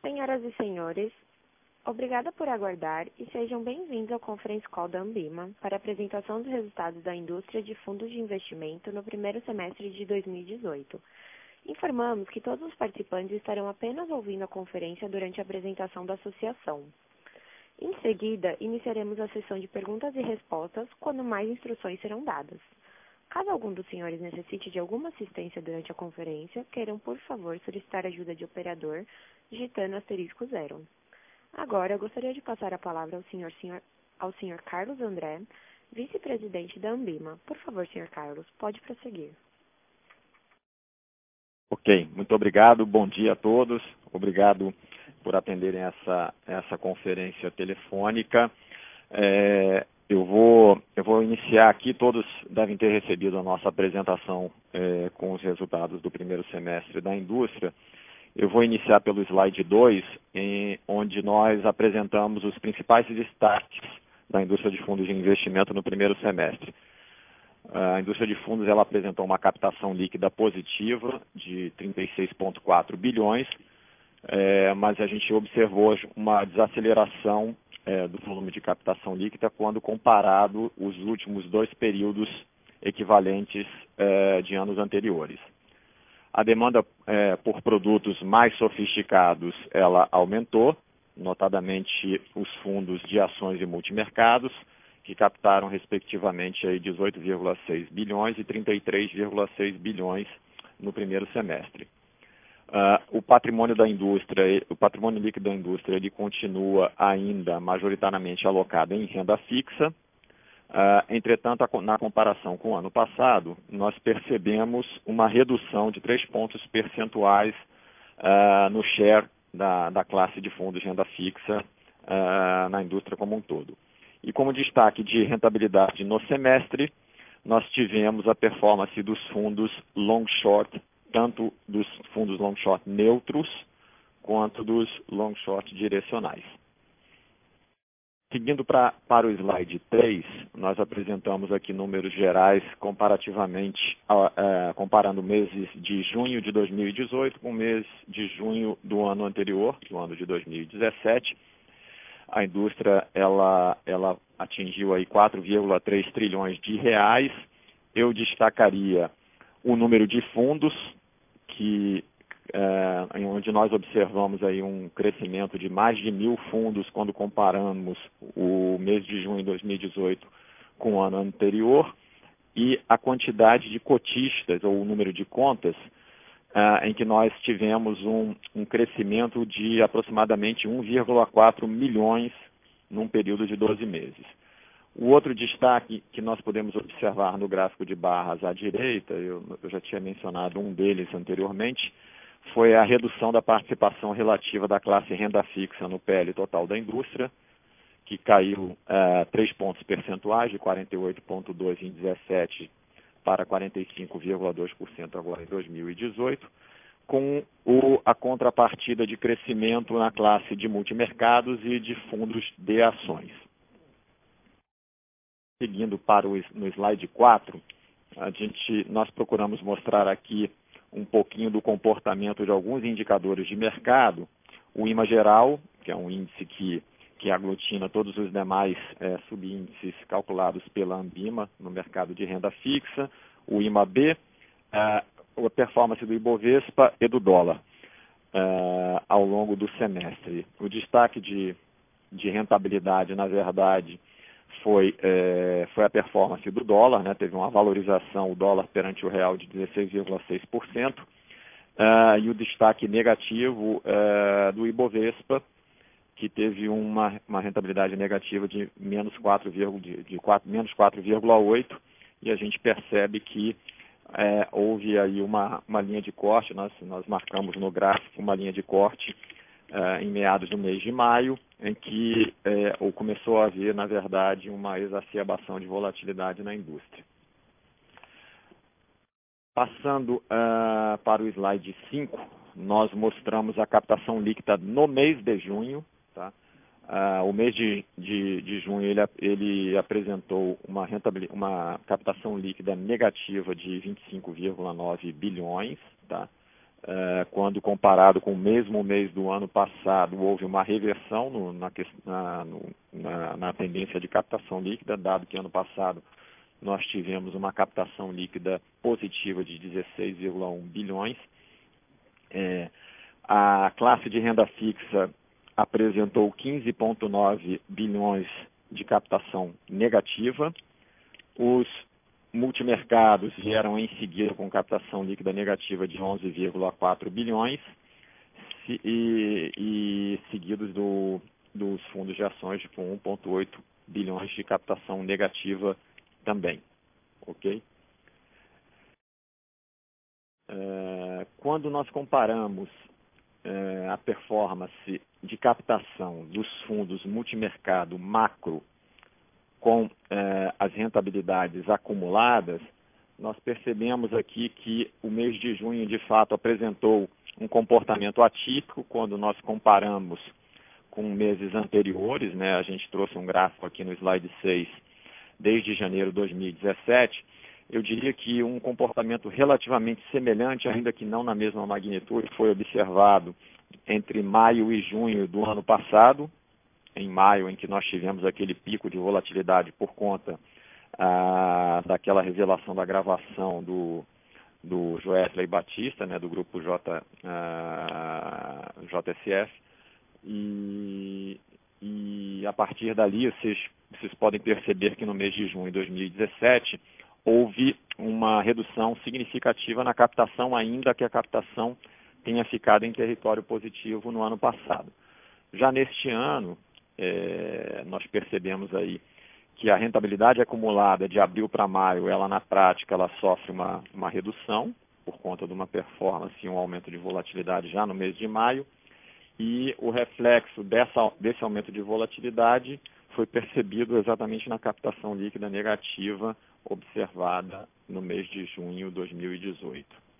Senhoras e senhores, obrigada por aguardar e sejam bem-vindos ao Conference Call da Ambima para a apresentação dos resultados da indústria de fundos de investimento no primeiro semestre de 2018. Informamos que todos os participantes estarão apenas ouvindo a conferência durante a apresentação da associação. Em seguida, iniciaremos a sessão de perguntas e respostas, quando mais instruções serão dadas. Caso algum dos senhores necessite de alguma assistência durante a conferência, queiram, por favor, solicitar ajuda de operador, digitando *0. Agora, eu gostaria de passar a palavra ao senhor Carlos André, vice-presidente da Ambima. Por favor, senhor Carlos, pode prosseguir. Ok, muito obrigado, bom dia a todos, obrigado por atenderem essa conferência telefônica. Eu vou iniciar aqui, todos devem ter recebido a nossa apresentação com os resultados do primeiro semestre da indústria. Eu vou iniciar pelo slide 2, onde nós apresentamos os principais destaques da indústria de fundos de investimento no primeiro semestre. A indústria de fundos ela apresentou uma captação líquida positiva de 36,4 bilhões, mas a gente observou uma desaceleração do volume de captação líquida quando comparado os últimos dois períodos equivalentes de anos anteriores. A demanda por produtos mais sofisticados ela aumentou, notadamente os fundos de ações e multimercados, que captaram respectivamente 18,6 bilhões e 33,6 bilhões no primeiro semestre. O patrimônio da indústria, o patrimônio líquido da indústria, ele continua ainda majoritariamente alocado em renda fixa. Entretanto, na comparação com o ano passado, nós percebemos uma redução de 3 pontos percentuais no share da classe de fundos de renda fixa na indústria como um todo. E como destaque de rentabilidade no semestre, nós tivemos a performance dos fundos long short, tanto dos fundos long short neutros, quanto dos long short direcionais. Seguindo para o slide 3, nós apresentamos aqui números gerais comparativamente, comparando meses de junho de 2018 com o mês de junho do ano anterior, do ano de 2017. A indústria ela atingiu aí 4,3 trilhões de reais. Eu destacaria o número de fundos, onde nós observamos aí um crescimento de mais de 1.000 fundos quando comparamos o mês de junho de 2018 com o ano anterior, e a quantidade de cotistas, ou o número de contas, em que nós tivemos um crescimento de aproximadamente 1,4 milhões num período de 12 meses. O outro destaque que nós podemos observar no gráfico de barras à direita, eu já tinha mencionado um deles anteriormente, foi a redução da participação relativa da classe renda fixa no PL total da indústria, que caiu 3 pontos percentuais, de 48,2% em 2017 para 45,2% agora em 2018, com a contrapartida de crescimento na classe de multimercados e de fundos de ações. Seguindo no slide 4, nós procuramos mostrar aqui um pouquinho do comportamento de alguns indicadores de mercado. O IMA geral, que é um índice que aglutina todos os demais subíndices calculados pela Ambima no mercado de renda fixa, o IMA-B, a performance do Ibovespa e do dólar ao longo do semestre. O destaque de rentabilidade, na verdade, foi a performance do dólar, né? Teve uma valorização, o dólar perante o real, de 16,6%, e o destaque negativo do Ibovespa, que teve uma rentabilidade negativa de menos 4,8%, e a gente percebe que houve aí uma linha de corte, nós marcamos no gráfico uma linha de corte em meados do mês de maio, em que começou a haver, na verdade, uma exacerbação de volatilidade na indústria. Passando para o slide 5, nós mostramos a captação líquida no mês de junho. Tá? O mês de junho ele apresentou uma captação líquida negativa de 25,9 bilhões, tá? quando comparado com o mesmo mês do ano passado, houve uma reversão na tendência de captação líquida, dado que ano passado nós tivemos uma captação líquida positiva de 16,1 bilhões. A classe de renda fixa apresentou 15,9 bilhões de captação negativa. Os multimercados vieram em seguida com captação líquida negativa de 11,4 bilhões e seguidos dos fundos de ações com 1,8 bilhões de captação negativa também. Ok? Quando nós comparamos a performance de captação dos fundos multimercado macro com as rentabilidades acumuladas, nós percebemos aqui que o mês de junho, de fato, apresentou um comportamento atípico quando nós comparamos com meses anteriores, né? A gente trouxe um gráfico aqui no slide 6, desde janeiro de 2017. Eu diria que um comportamento relativamente semelhante, ainda que não na mesma magnitude, foi observado entre maio e junho do ano passado. Em maio, em que nós tivemos aquele pico de volatilidade por conta daquela revelação da gravação do Joesley Batista, né, do grupo JSF, e a partir dali vocês podem perceber que no mês de junho de 2017 houve uma redução significativa na captação, ainda que a captação tenha ficado em território positivo no ano passado. Já neste ano, nós percebemos aí que a rentabilidade acumulada de abril para maio, ela na prática, ela sofre uma redução por conta de uma performance e um aumento de volatilidade já no mês de maio, e o reflexo desse aumento de volatilidade foi percebido exatamente na captação líquida negativa observada no mês de junho de 2018.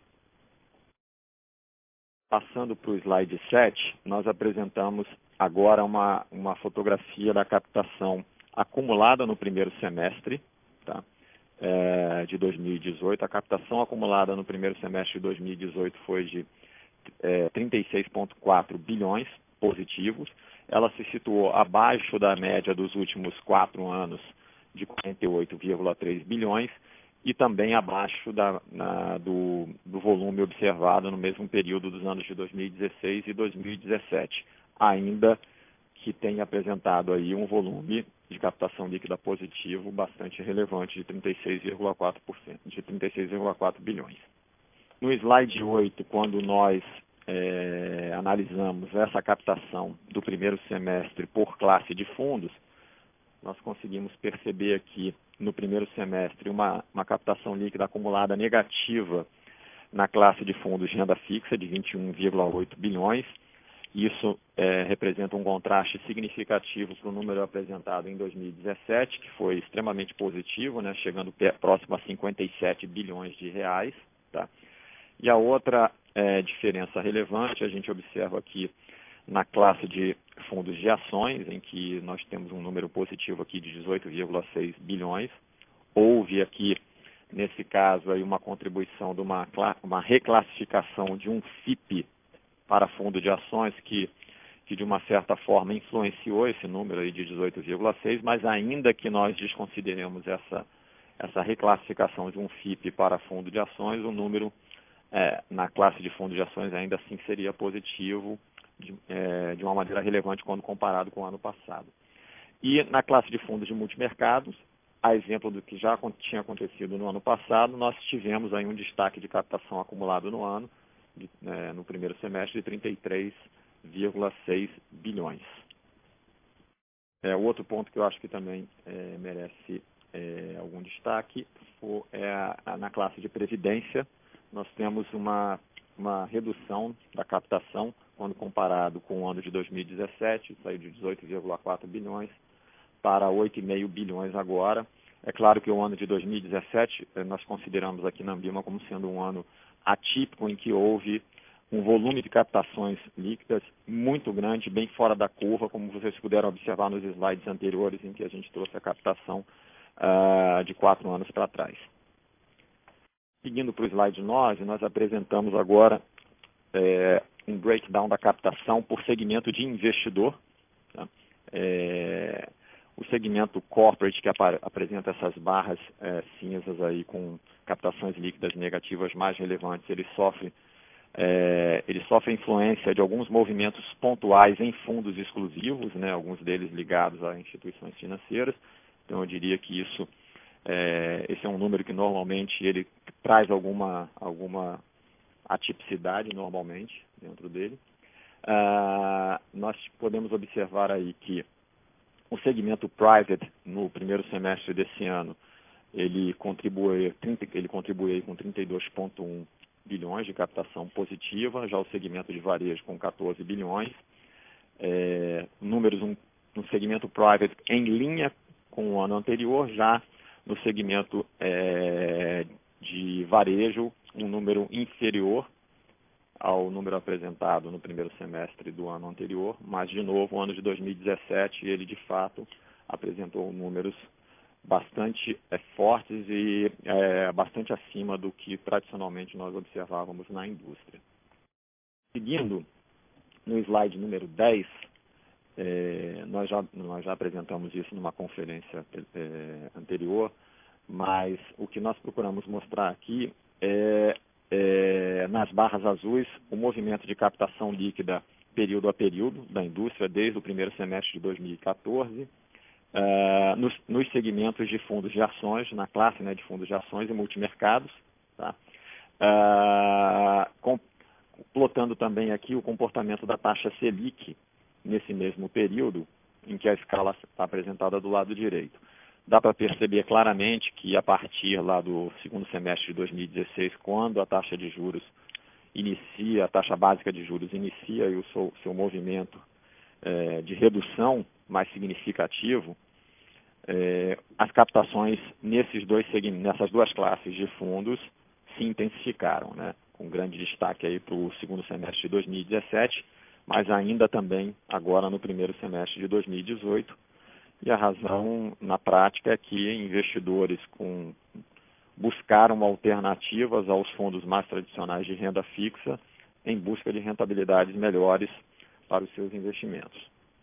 Passando para o slide 7, nós apresentamos agora uma fotografia da captação acumulada no primeiro semestre, tá? De 2018. A captação acumulada no primeiro semestre de 2018 foi de 36,4 bilhões positivos. Ela se situou abaixo da média dos últimos 4 anos, de 48,3 bilhões, e também abaixo do volume observado no mesmo período dos anos de 2016 e 2017, ainda que tenha apresentado aí um volume de captação líquida positivo bastante relevante, de 36,4 bilhões. No slide 8, quando nós analisamos essa captação do primeiro semestre por classe de fundos, nós conseguimos perceber aqui no primeiro semestre uma captação líquida acumulada negativa na classe de fundos de renda fixa de 21,8 bilhões. Isso representa um contraste significativo para o número apresentado em 2017, que foi extremamente positivo, né, chegando próximo a 57 bilhões de reais. Tá? E a outra diferença relevante a gente observa aqui na classe de fundos de ações, em que nós temos um número positivo aqui de 18,6 bilhões. Houve aqui, nesse caso, aí uma contribuição de uma reclassificação de um FIP para fundo de ações que de uma certa forma influenciou esse número aí de 18,6, mas ainda que nós desconsideremos essa reclassificação de um FIP para fundo de ações, o número na classe de fundo de ações ainda assim seria positivo de uma maneira relevante quando comparado com o ano passado. E na classe de fundos de multimercados, a exemplo do que já tinha acontecido no ano passado, nós tivemos aí um destaque de captação acumulado no ano, no primeiro semestre, de 33,6 bilhões. O outro ponto que eu acho que também merece algum destaque na classe de previdência. Nós temos uma redução da captação quando comparado com o ano de 2017, saiu de 18,4 bilhões para 8,5 bilhões agora. É claro que o ano de 2017 nós consideramos aqui na Ambima como sendo um ano atípico, em que houve um volume de captações líquidas muito grande, bem fora da curva, como vocês puderam observar nos slides anteriores, em que a gente trouxe a captação de 4 anos para trás. Seguindo para o slide 9, nós apresentamos agora um breakdown da captação por segmento de investidor. Tá? O segmento corporate, que apresenta essas barras cinzas aí com captações líquidas negativas mais relevantes, ele sofre influência de alguns movimentos pontuais em fundos exclusivos, né, alguns deles ligados a instituições financeiras. Então, eu diria que esse é um número que normalmente ele traz alguma atipicidade normalmente dentro dele. Nós podemos observar aí que o segmento private, no primeiro semestre desse ano, ele contribui com 32,1 bilhões de captação positiva, já o segmento de varejo com 14 bilhões. Números no segmento private em linha com o ano anterior, já no segmento de varejo, um número inferior ao número apresentado no primeiro semestre do ano anterior, mas, de novo, o ano de 2017, ele, de fato, apresentou números bastante fortes e bastante acima do que, tradicionalmente, nós observávamos na indústria. Seguindo, no slide número 10, nós já apresentamos isso numa conferência anterior, mas o que nós procuramos mostrar aqui nas barras azuis, o movimento de captação líquida período a período da indústria, desde o primeiro semestre de 2014, nos segmentos de fundos de ações, na classe, né, de fundos de ações e multimercados, tá? Plotando também aqui o comportamento da taxa Selic nesse mesmo período, em que a escala está apresentada do lado direito. Dá para perceber claramente que a partir lá do segundo semestre de 2016, quando a taxa de juros inicia, a taxa básica de juros inicia o seu movimento de redução mais significativo, as captações nessas duas classes de fundos se intensificaram, né? Com grande destaque aí para o segundo semestre de 2017, mas ainda também agora no primeiro semestre de 2018. E a razão, na prática, é que investidores buscaram alternativas aos fundos mais tradicionais de renda fixa em busca de rentabilidades melhores para os seus investimentos.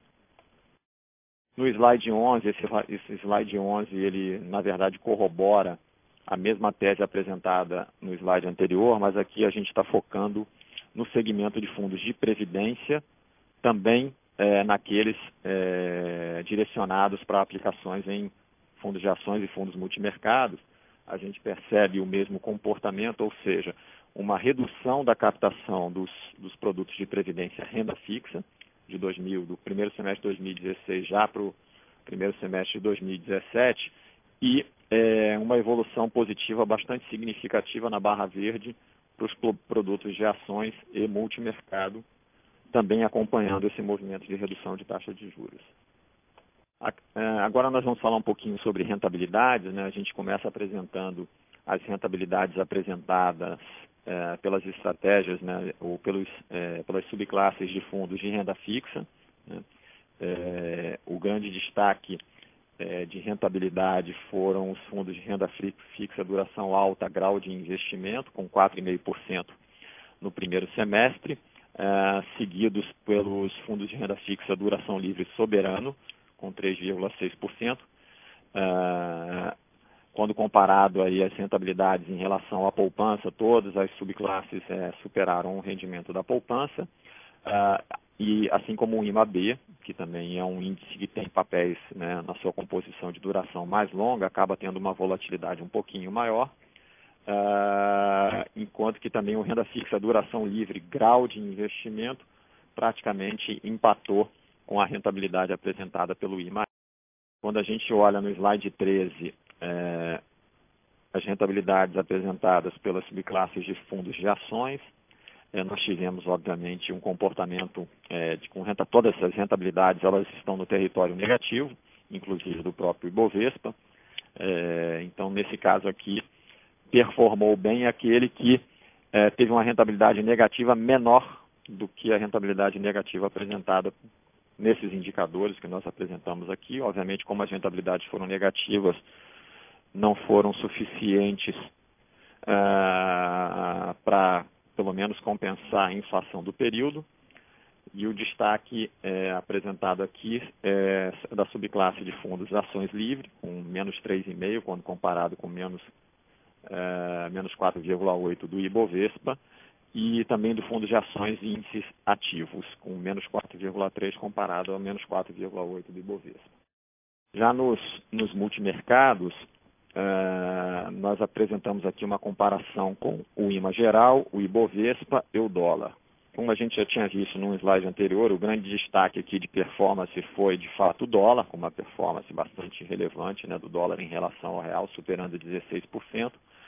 No slide 11, esse slide 11, ele, na verdade, corrobora a mesma tese apresentada no slide anterior, mas aqui a gente está focando no segmento de fundos de previdência, também naqueles direcionados para aplicações em fundos de ações e fundos multimercados. A gente percebe o mesmo comportamento, ou seja, uma redução da captação dos produtos de previdência renda fixa, do primeiro semestre de 2016 já para o primeiro semestre de 2017, e uma evolução positiva bastante significativa na barra verde para os produtos de ações e multimercado, também acompanhando esse movimento de redução de taxa de juros. Agora nós vamos falar um pouquinho sobre rentabilidades, né? A gente começa apresentando as rentabilidades apresentadas pelas estratégias, né? Ou pelas subclasses de fundos de renda fixa, né? O grande destaque de rentabilidade foram os fundos de renda fixa duração alta, grau de investimento, com 4,5% no primeiro semestre, seguidos pelos fundos de renda fixa duração livre soberano, com 3,6%. Quando comparado aí as rentabilidades em relação à poupança, todas as subclasses superaram o rendimento da poupança, e assim como o IMAB, que também é um índice que tem papéis, né, na sua composição de duração mais longa, acaba tendo uma volatilidade um pouquinho maior, enquanto que também o renda fixa duração livre, grau de investimento, praticamente empatou com a rentabilidade apresentada pelo IMAB. Quando a gente olha no slide 13, as rentabilidades apresentadas pelas subclasses de fundos de ações, nós tivemos, obviamente, um comportamento todas essas rentabilidades, elas estão no território negativo, inclusive do próprio Ibovespa. Então, nesse caso aqui, performou bem aquele que teve uma rentabilidade negativa menor do que a rentabilidade negativa apresentada nesses indicadores que nós apresentamos aqui. Obviamente, como as rentabilidades foram negativas, não foram suficientes para pelo menos compensar a inflação do período. E o destaque apresentado aqui é da subclasse de fundos ações livre, com menos 3,5, quando comparado com menos 4,8 do Ibovespa, e também do fundo de ações e índices ativos, com menos 4,3 comparado ao menos 4,8 do Ibovespa. Já nos multimercados, nós apresentamos aqui uma comparação com o IMA geral, o Ibovespa e o dólar. Como a gente já tinha visto num slide anterior, o grande destaque aqui de performance foi, de fato, o dólar, com uma performance bastante relevante, né, do dólar em relação ao real, superando 16%.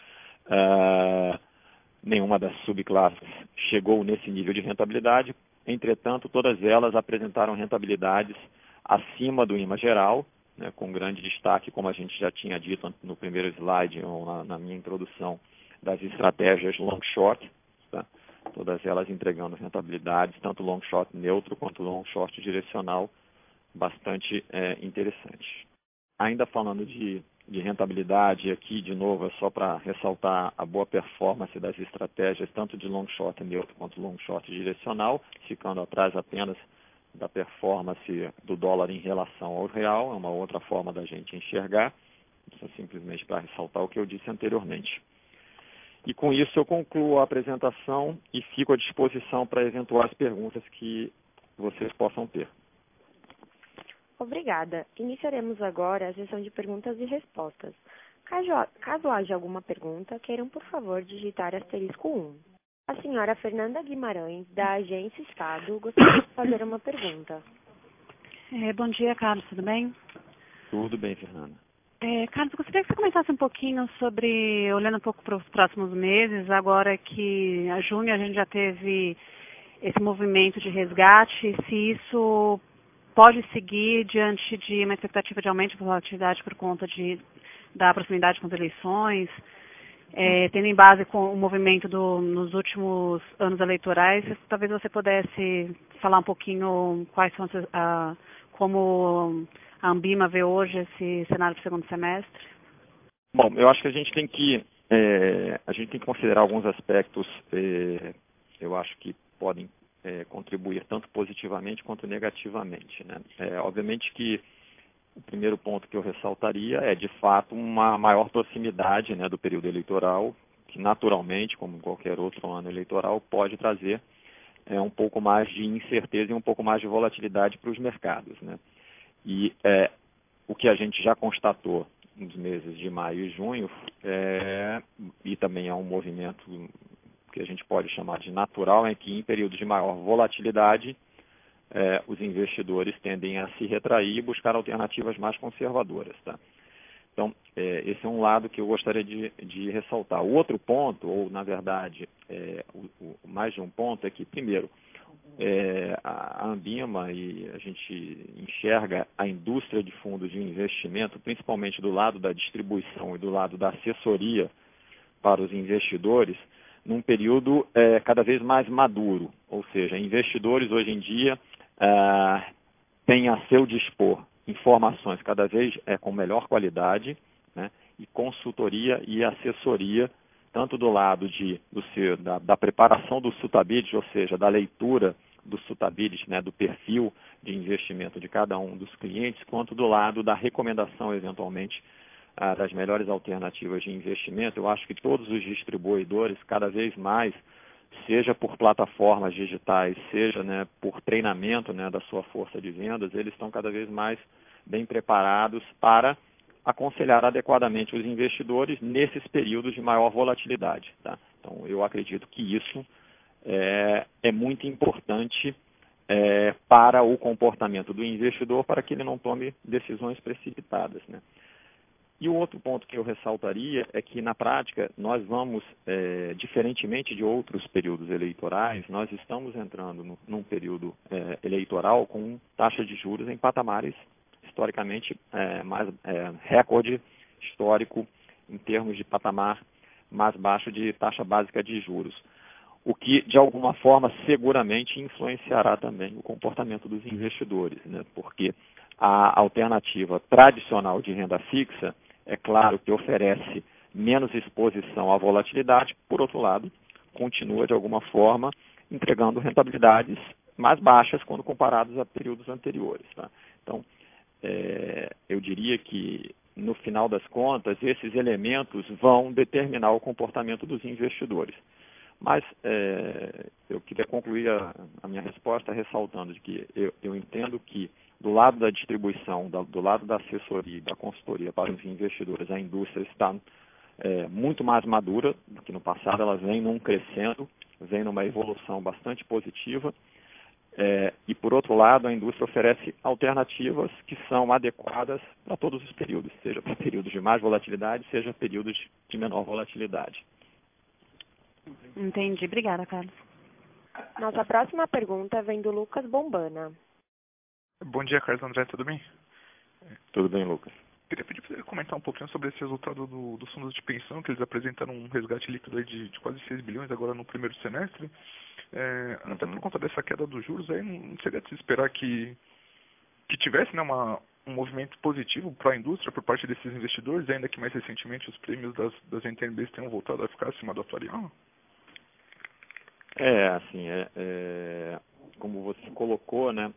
Nenhuma das subclasses chegou nesse nível de rentabilidade, entretanto, todas elas apresentaram rentabilidades acima do IMA geral, né, com grande destaque, como a gente já tinha dito no primeiro slide, ou na minha introdução, das estratégias long-short, tá? Todas elas entregando rentabilidades, tanto long-short neutro quanto long-short direcional, bastante interessantes. Ainda falando de rentabilidade, aqui de novo é só para ressaltar a boa performance das estratégias, tanto de long-short neutro quanto long-short direcional, ficando atrás apenas da performance do dólar em relação ao real, é uma outra forma da gente enxergar, isso é simplesmente para ressaltar o que eu disse anteriormente. E com isso eu concluo a apresentação e fico à disposição para eventuais perguntas que vocês possam ter. Obrigada. Iniciaremos agora a sessão de perguntas e respostas. Caso haja alguma pergunta, queiram, por favor, digitar asterisco 1. A senhora Fernanda Guimarães, da Agência Estado, gostaria de fazer uma pergunta. Bom dia, Carlos, tudo bem? Tudo bem, Fernanda. Carlos, eu gostaria que você comentasse um pouquinho sobre, olhando um pouco para os próximos meses, agora que a junho a gente já teve esse movimento de resgate, se isso pode seguir diante de uma expectativa de aumento de volatilidade por conta da proximidade com as eleições, tendo em base com o movimento nos últimos anos eleitorais, talvez você pudesse falar um pouquinho quais são como a Ambima vê hoje esse cenário para o segundo semestre? Bom, eu acho que a gente tem que considerar alguns aspectos, eu acho que podem contribuir tanto positivamente quanto negativamente, né? Obviamente que o primeiro ponto que eu ressaltaria é, de fato, uma maior proximidade, né, do período eleitoral, que naturalmente, como qualquer outro ano eleitoral, pode trazer um pouco mais de incerteza e um pouco mais de volatilidade para os mercados, né? E o que a gente já constatou nos meses de maio e junho, e também é um movimento que a gente pode chamar de natural, é que em períodos de maior volatilidade, os investidores tendem a se retrair e buscar alternativas mais conservadoras, tá? Então, esse é um lado que eu gostaria de ressaltar. O outro ponto, ou na verdade, mais de um ponto, é que, primeiro, a Ambima, e a gente enxerga a indústria de fundos de investimento, principalmente do lado da distribuição e do lado da assessoria para os investidores, num período cada vez mais maduro. Ou seja, investidores hoje em dia têm a seu dispor informações cada vez com melhor qualidade, né, e consultoria e assessoria, tanto do lado da preparação do suitability, ou seja, da leitura do suitability, né, do perfil de investimento de cada um dos clientes, quanto do lado da recomendação, eventualmente, das melhores alternativas de investimento. Eu acho que todos os distribuidores, cada vez mais, seja por plataformas digitais, seja, né, por treinamento, né, da sua força de vendas, eles estão cada vez mais bem preparados para aconselhar adequadamente os investidores nesses períodos de maior volatilidade, tá? Então, eu acredito que isso é muito importante para o comportamento do investidor, para que ele não tome decisões precipitadas, né? E o outro ponto que eu ressaltaria é que, na prática, nós vamos, diferentemente de outros períodos eleitorais, nós estamos entrando num período eleitoral com taxa de juros em patamares historicamente recorde histórico em termos de patamar mais baixo de taxa básica de juros, o que, de alguma forma, seguramente influenciará também o comportamento dos investidores, né? Porque a alternativa tradicional de renda fixa, é claro que oferece menos exposição à volatilidade, por outro lado, continua, de alguma forma, entregando rentabilidades mais baixas quando comparados a períodos anteriores. Tá? Então, eu diria que, no final das contas, esses elementos vão determinar o comportamento dos investidores. Mas eu queria concluir a minha resposta ressaltando de que eu entendo que, do lado da distribuição, do lado da assessoria e da consultoria para os investidores, a indústria está muito mais madura do que no passado. Ela vem num crescendo, vem numa evolução bastante positiva. E, por outro lado, a indústria oferece alternativas que são adequadas para todos os períodos, seja para períodos de mais volatilidade, seja períodos de menor volatilidade. Entendi. Obrigada, Carlos. Nossa próxima pergunta vem do Lucas Bombana. Bom dia, Carlos André, tudo bem? Tudo bem, Lucas? Queria pedir para você comentar um pouquinho sobre esse resultado dos fundos de pensão, que eles apresentaram um resgate líquido aí de quase 6 bilhões agora no primeiro semestre. Até por conta dessa queda dos juros, aí não seria de se esperar que tivesse, né, um movimento positivo para a indústria por parte desses investidores, ainda que mais recentemente os prêmios das NTNBs tenham voltado a ficar acima do atuarial? Assim, como você colocou, né,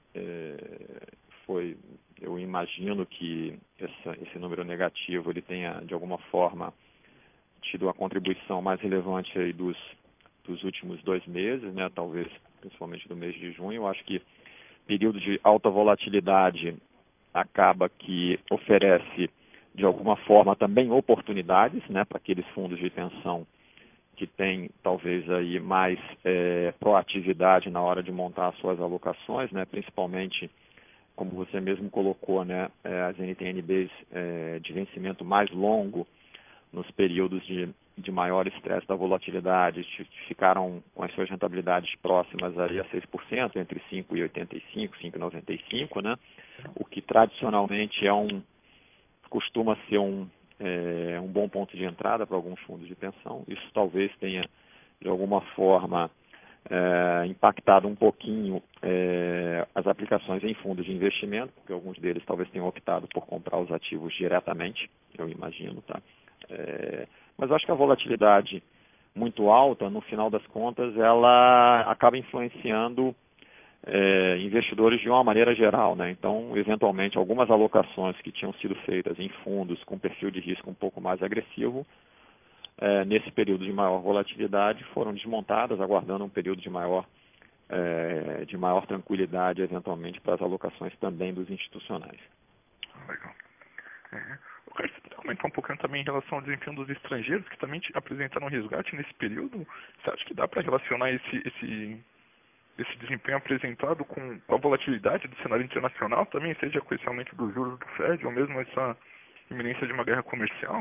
eu imagino que esse número negativo ele tenha, de alguma forma, tido a contribuição mais relevante aí dos últimos 2 meses, né, talvez principalmente do mês de junho. Eu acho que período de alta volatilidade acaba que oferece, de alguma forma, também oportunidades, né, para aqueles fundos de pensão que têm talvez aí mais proatividade na hora de montar as suas alocações, né, principalmente, como você mesmo colocou, né, as NTNBs de vencimento mais longo nos períodos de maior estresse da volatilidade ficaram com as suas rentabilidades próximas aí a 6%, entre 5,85% e 5,95%, né, o que tradicionalmente costuma ser um bom ponto de entrada para alguns fundos de pensão. Isso talvez tenha, de alguma forma, impactado um pouquinho as aplicações em fundos de investimento, porque alguns deles talvez tenham optado por comprar os ativos diretamente, eu imagino, tá? Mas acho que a volatilidade muito alta, no final das contas, ela acaba influenciando investidores de uma maneira geral, né? Então, eventualmente, algumas alocações que tinham sido feitas em fundos com perfil de risco um pouco mais agressivo, nesse período de maior volatilidade, foram desmontadas, aguardando um período de maior tranquilidade, eventualmente, para as alocações também dos institucionais. Legal. Eu quero comentar um pouquinho também em relação ao desempenho dos estrangeiros, que também apresentaram um resgate nesse período. Você acha que dá para relacionar esse desempenho apresentado com a volatilidade do cenário internacional também, seja com esse aumento dos juros do Fed ou mesmo essa iminência de uma guerra comercial?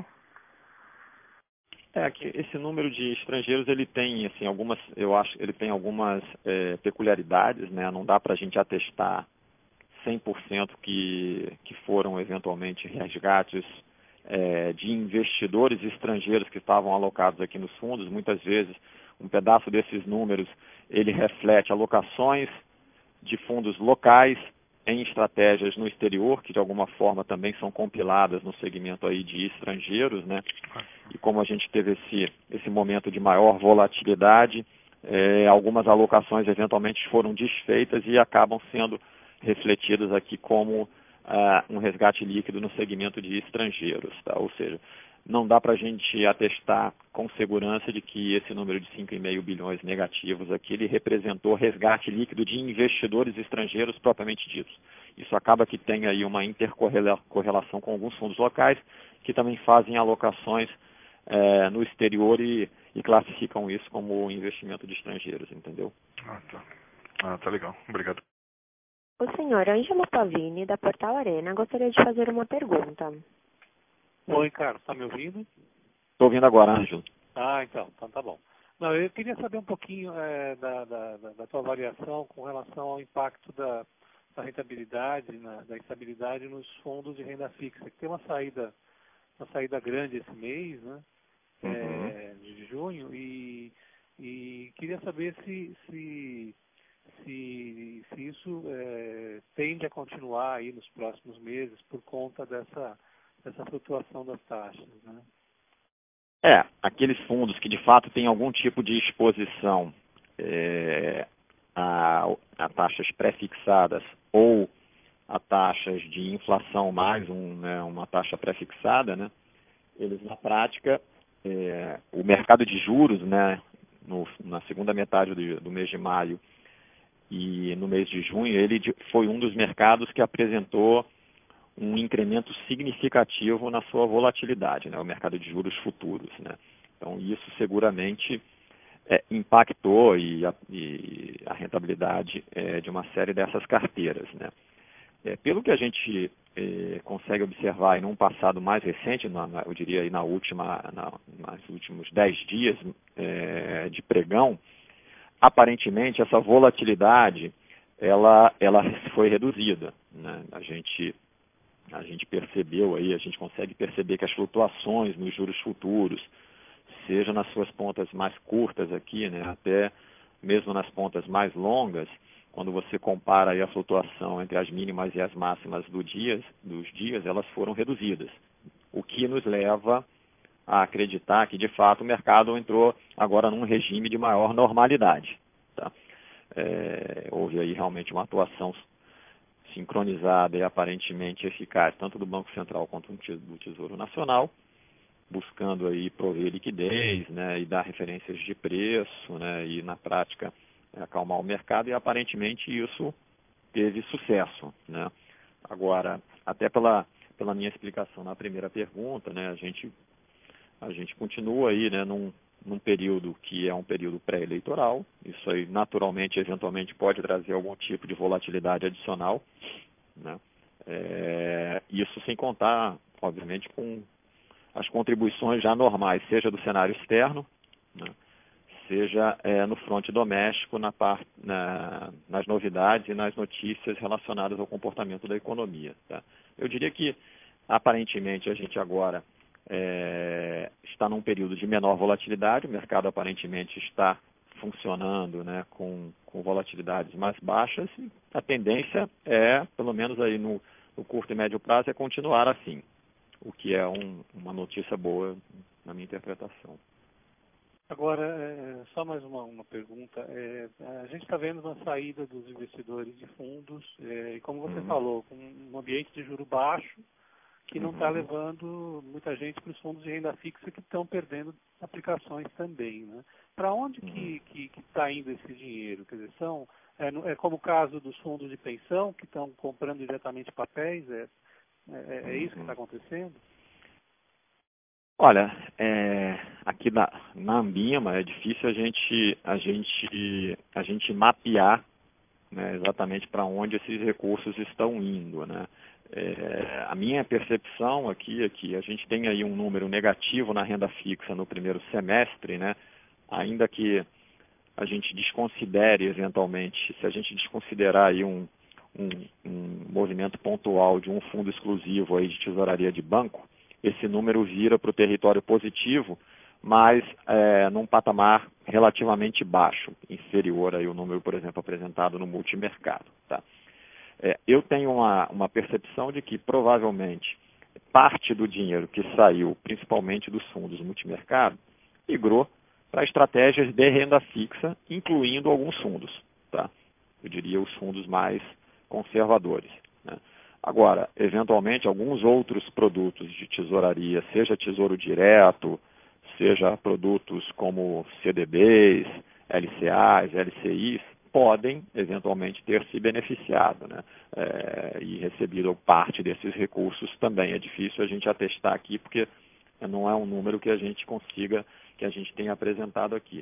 Que esse número de estrangeiros ele tem assim ele tem algumas peculiaridades, né? Não dá para a gente atestar 100% que foram eventualmente resgates de investidores estrangeiros que estavam alocados aqui nos fundos. Muitas vezes um pedaço desses números ele reflete alocações de fundos locais em estratégias no exterior, que de alguma forma também são compiladas no segmento aí de estrangeiros, né? E como a gente teve esse momento de maior volatilidade, algumas alocações eventualmente foram desfeitas e acabam sendo refletidas aqui como um resgate líquido no segmento de estrangeiros, tá? Ou seja, não dá para a gente atestar com segurança de que esse número de 5,5 bilhões negativos aqui, ele representou resgate líquido de investidores estrangeiros propriamente ditos. Isso acaba que tem aí uma intercorrelação com alguns fundos locais que também fazem alocações no exterior e classificam isso como investimento de estrangeiros, entendeu? Tá legal. Obrigado. O senhor Ângelo Pavini, da Portal Arena, gostaria de fazer uma pergunta. Oi, Carlos, está me ouvindo? Estou ouvindo agora, Ângelo. Então tá bom. Não, eu queria saber um pouquinho da tua avaliação com relação ao impacto da rentabilidade, da estabilidade nos fundos de renda fixa, que tem uma saída grande esse mês, né? De junho, e queria saber se isso tende a continuar aí nos próximos meses por conta dessa flutuação das taxas, né? Aqueles fundos que de fato têm algum tipo de exposição a taxas pré-fixadas ou a taxas de inflação mais uma taxa pré-fixada, né? Eles na prática, o mercado de juros, né, na segunda metade do mês de maio e no mês de junho, ele foi um dos mercados que apresentou um incremento significativo na sua volatilidade, né, o mercado de juros futuros, né. Então isso seguramente impactou e a rentabilidade de uma série dessas carteiras, né. Pelo que a gente consegue observar em um passado mais recente, eu diria aí nos últimos 10 dias de pregão, aparentemente essa volatilidade ela foi reduzida, né? A gente percebeu aí, a gente consegue perceber que as flutuações nos juros futuros, seja nas suas pontas mais curtas aqui, né, até mesmo nas pontas mais longas, quando você compara aí a flutuação entre as mínimas e as máximas dos dias, elas foram reduzidas, o que nos leva a acreditar que, de fato, o mercado entrou agora num regime de maior normalidade. Tá? Houve aí realmente uma atuação sincronizada e aparentemente eficaz, tanto do Banco Central quanto do Tesouro Nacional, buscando aí prover liquidez, né, e dar referências de preço, né, e na prática acalmar o mercado, e aparentemente isso teve sucesso, né. Agora, até pela minha explicação na primeira pergunta, né, a gente continua aí, né, num período que é um período pré-eleitoral. Isso aí naturalmente, eventualmente, pode trazer algum tipo de volatilidade adicional, né. Isso sem contar, obviamente, com as contribuições já normais, seja do cenário externo, né, seja no fronte doméstico, nas novidades e nas notícias relacionadas ao comportamento da economia. Tá? Eu diria que, aparentemente, a gente agora está num período de menor volatilidade, o mercado aparentemente está funcionando, né, com volatilidades mais baixas, e a tendência pelo menos aí no curto e médio prazo, continuar assim, o que é uma notícia boa na minha interpretação. Agora, só mais uma pergunta. A gente está vendo uma saída dos investidores de fundos, e como você falou, com um ambiente de juro baixo, que não está levando muita gente para os fundos de renda fixa, que estão perdendo aplicações também, né? Para onde que está indo esse dinheiro? Quer dizer, é como o caso dos fundos de pensão, que estão comprando diretamente papéis? É isso que está acontecendo? Olha, aqui na Ambima é difícil a gente mapear, né, exatamente para onde esses recursos estão indo, né? A minha percepção aqui é que a gente tem aí um número negativo na renda fixa no primeiro semestre, né? Ainda que a gente desconsidere eventualmente, se a gente desconsiderar aí um movimento pontual de um fundo exclusivo aí de tesouraria de banco, esse número vira para o território positivo, mas num patamar relativamente baixo, inferior aí ao número, por exemplo, apresentado no multimercado. Tá? Eu tenho uma percepção de que provavelmente parte do dinheiro que saiu, principalmente dos fundos multimercado, migrou para estratégias de renda fixa, incluindo alguns fundos. Tá? Eu diria os fundos mais conservadores. Né? Agora, eventualmente, alguns outros produtos de tesouraria, seja tesouro direto, seja produtos como CDBs, LCAs, LCIs, podem, eventualmente, ter se beneficiado, né? E recebido parte desses recursos também. É difícil a gente atestar aqui, porque não é um número que a gente tenha apresentado aqui.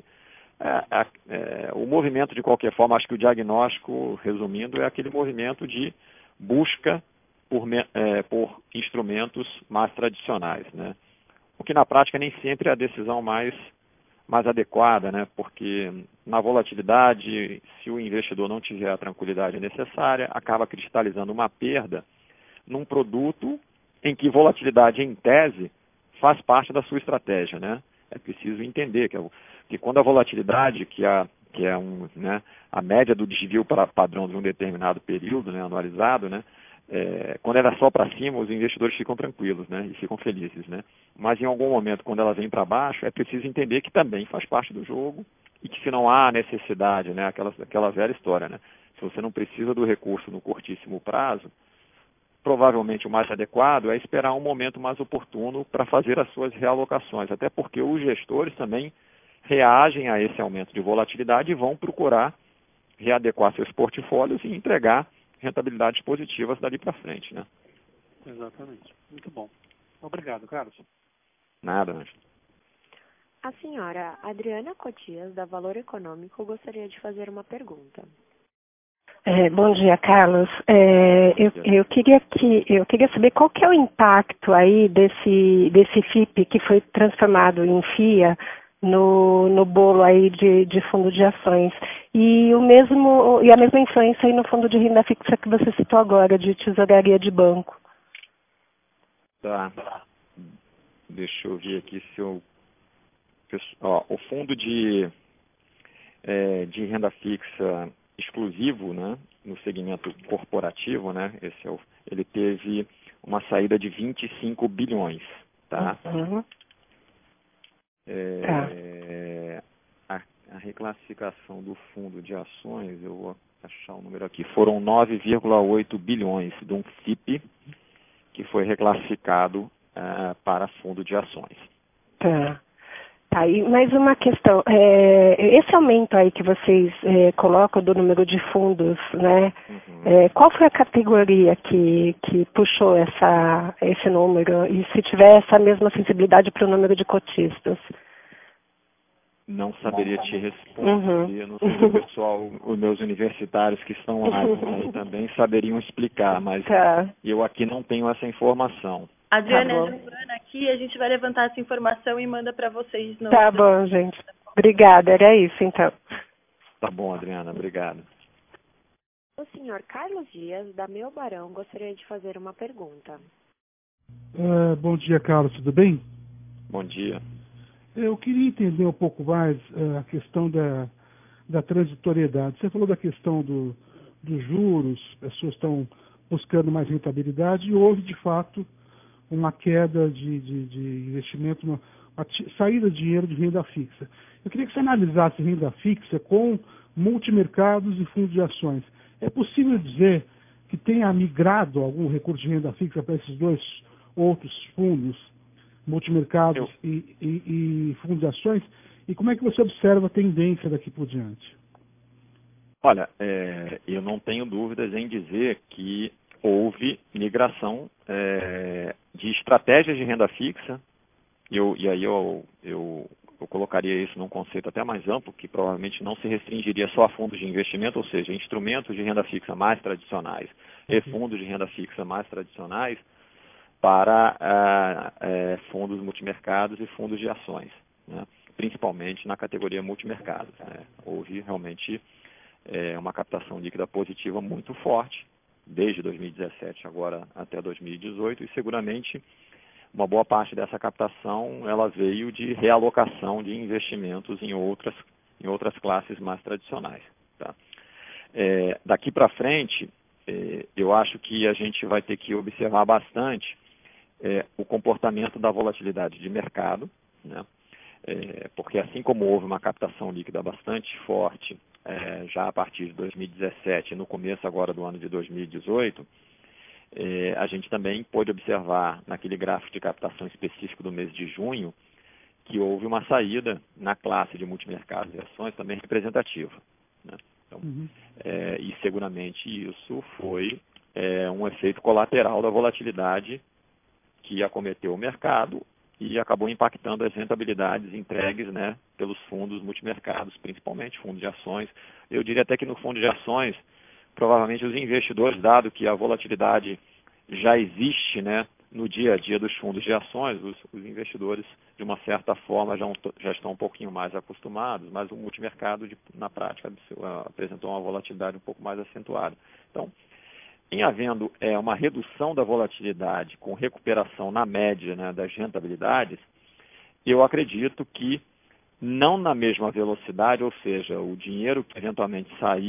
O movimento, de qualquer forma, acho que o diagnóstico, resumindo, é aquele movimento de busca por instrumentos mais tradicionais, né? O que na prática nem sempre é a decisão mais adequada, né? Porque na volatilidade, se o investidor não tiver a tranquilidade necessária, acaba cristalizando uma perda num produto em que volatilidade, em tese, faz parte da sua estratégia, né? É preciso entender que quando a volatilidade, que é a média do desvio padrão de um determinado período, né, anualizado, né, quando ela é só para cima, os investidores ficam tranquilos, né, e ficam felizes, né? Mas em algum momento, quando ela vem para baixo, é preciso entender que também faz parte do jogo e que se não há necessidade, né, aquela velha história, né? Se você não precisa do recurso no curtíssimo prazo, provavelmente o mais adequado é esperar um momento mais oportuno para fazer as suas realocações, até porque os gestores também reagem a esse aumento de volatilidade e vão procurar readequar seus portfólios e entregar rentabilidades positivas dali para frente, né? Exatamente. Muito bom. Obrigado, Carlos. Nada, Ângelo. A senhora Adriana Cotias, da Valor Econômico, gostaria de fazer uma pergunta. Bom dia, Carlos. Eu queria saber qual que é o impacto aí desse FIP que foi transformado em FIA no bolo aí de fundo de ações e a mesma influência aí no fundo de renda fixa que você citou agora, de tesouraria de banco. Tá. Deixa eu ver aqui se eu... o fundo de renda fixa exclusivo, né, no segmento corporativo, né, ele teve uma saída de 25 bilhões, tá? Uhum. A reclassificação do fundo de ações, eu vou achar o número aqui, foram 9,8 bilhões de um FIP que foi reclassificado para fundo de ações. Tá, e mais uma questão. Esse aumento aí que vocês colocam do número de fundos, né? Uhum. Qual foi a categoria que puxou esse número? E se tiver essa mesma sensibilidade para o número de cotistas? Não saberia te responder. Não sei se o pessoal, os meus universitários que estão lá também saberiam explicar, mas eu aqui não tenho essa informação. Adriana, é a Giovana aqui, a gente vai levantar essa informação e manda para vocês. Tá bom, gente. Obrigada, era isso então. Tá bom, Adriana, obrigado. O senhor Carlos Dias, da Meu Barão, gostaria de fazer uma pergunta. Bom dia, Carlos, tudo bem? Bom dia. Eu queria entender um pouco mais a questão da transitoriedade. Você falou da questão dos juros, pessoas estão buscando mais rentabilidade e houve, de fato, uma queda de investimento, uma saída de dinheiro de renda fixa. Eu queria que você analisasse renda fixa com multimercados e fundos de ações. É possível dizer que tenha migrado algum recurso de renda fixa para esses dois outros fundos, multimercados e fundos de ações? E como é que você observa a tendência daqui por diante? Olha, eu não tenho dúvidas em dizer que houve migração de estratégias de renda fixa, e aí eu colocaria isso num conceito até mais amplo, que provavelmente não se restringiria só a fundos de investimento, ou seja, instrumentos de renda fixa mais tradicionais e fundos de renda fixa mais tradicionais para fundos multimercados e fundos de ações, né? Principalmente na categoria multimercados, né? Houve realmente uma captação líquida positiva muito forte, desde 2017 agora até 2018, e seguramente uma boa parte dessa captação ela veio de realocação de investimentos em outras classes mais tradicionais. Tá? Daqui para frente, eu acho que a gente vai ter que observar bastante o comportamento da volatilidade de mercado, né? Porque assim como houve uma captação líquida bastante forte já a partir de 2017 e no começo agora do ano de 2018, a gente também pôde observar naquele gráfico de captação específico do mês de junho que houve uma saída na classe de multimercados e ações também representativa, né? Então, e seguramente isso foi um efeito colateral da volatilidade que acometeu o mercado e acabou impactando as rentabilidades entregues, né, pelos fundos multimercados, principalmente fundos de ações. Eu diria até que no fundo de ações, provavelmente os investidores, dado que a volatilidade já existe, né, no dia a dia dos fundos de ações, os investidores, de uma certa forma, já estão um pouquinho mais acostumados, mas o multimercado, na prática, apresentou uma volatilidade um pouco mais acentuada. Então, em havendo uma redução da volatilidade com recuperação na média, né, das rentabilidades, eu acredito que não na mesma velocidade, ou seja, o dinheiro que eventualmente saiu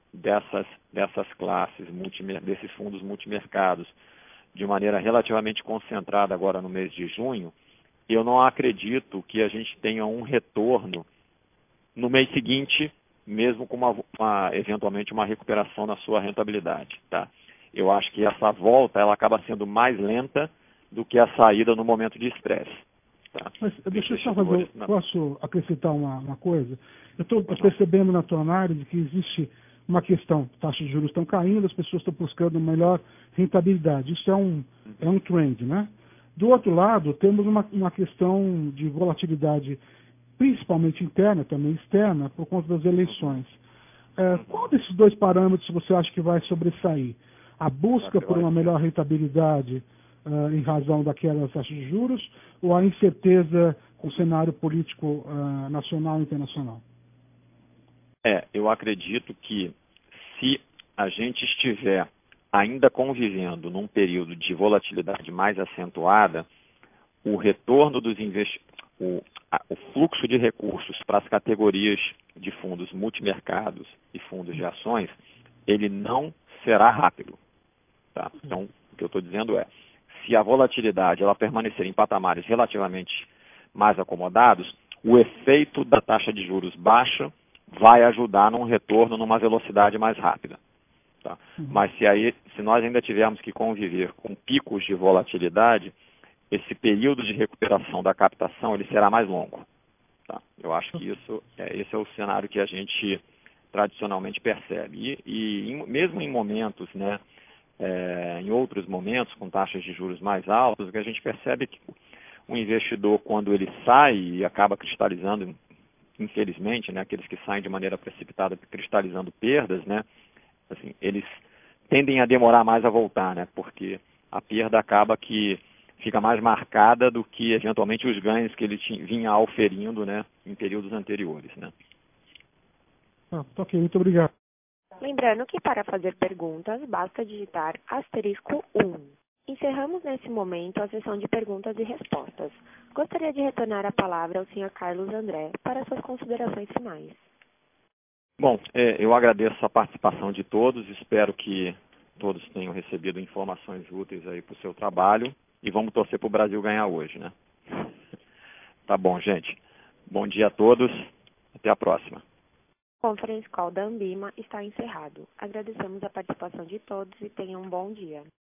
dessas classes, desses fundos multimercados, de maneira relativamente concentrada agora no mês de junho, eu não acredito que a gente tenha um retorno no mês seguinte, mesmo com eventualmente uma recuperação na sua rentabilidade. Tá? Eu acho que essa volta ela acaba sendo mais lenta do que a saída no momento de estresse. Tá? Mas deixa eu só fazer, posso acrescentar uma coisa? Eu estou percebendo na tua análise que existe uma questão, taxas de juros estão caindo, as pessoas estão buscando melhor rentabilidade. Isso é um trend, né? Do outro lado, temos uma questão de volatilidade, principalmente interna, também externa, por conta das eleições. Qual desses dois parâmetros você acha que vai sobressair? A busca por uma melhor rentabilidade em razão daquelas taxas de juros ou a incerteza com o cenário político nacional e internacional? Eu acredito que se a gente estiver ainda convivendo num período de volatilidade mais acentuada, o retorno dos o fluxo de recursos para as categorias de fundos multimercados e fundos de ações, ele não será rápido. Tá? Então, o que eu estou dizendo é, se a volatilidade ela permanecer em patamares relativamente mais acomodados, o efeito da taxa de juros baixa vai ajudar num retorno numa velocidade mais rápida. Tá? Mas se nós ainda tivermos que conviver com picos de volatilidade, esse período de recuperação da captação ele será mais longo. Tá? Eu acho que esse é o cenário que a gente tradicionalmente percebe. Mesmo em momentos, né, em outros momentos, com taxas de juros mais altas, o que a gente percebe é que o investidor, quando ele sai e acaba cristalizando, infelizmente, né, aqueles que saem de maneira precipitada cristalizando perdas, né, assim, eles tendem a demorar mais a voltar, né, porque a perda acaba que fica mais marcada do que eventualmente os ganhos que ele vinha auferindo, né, em períodos anteriores, né. Ok, muito obrigado. Lembrando que para fazer perguntas, basta digitar *1. Encerramos nesse momento a sessão de perguntas e respostas. Gostaria de retornar a palavra ao Sr. Carlos André para suas considerações finais. Bom, eu agradeço a participação de todos, espero que todos tenham recebido informações úteis aí para o seu trabalho e vamos torcer para o Brasil ganhar hoje, né? Tá bom, gente. Bom dia a todos, até a próxima. O Conference Call da Ambima está encerrado. Agradecemos a participação de todos e tenham um bom dia.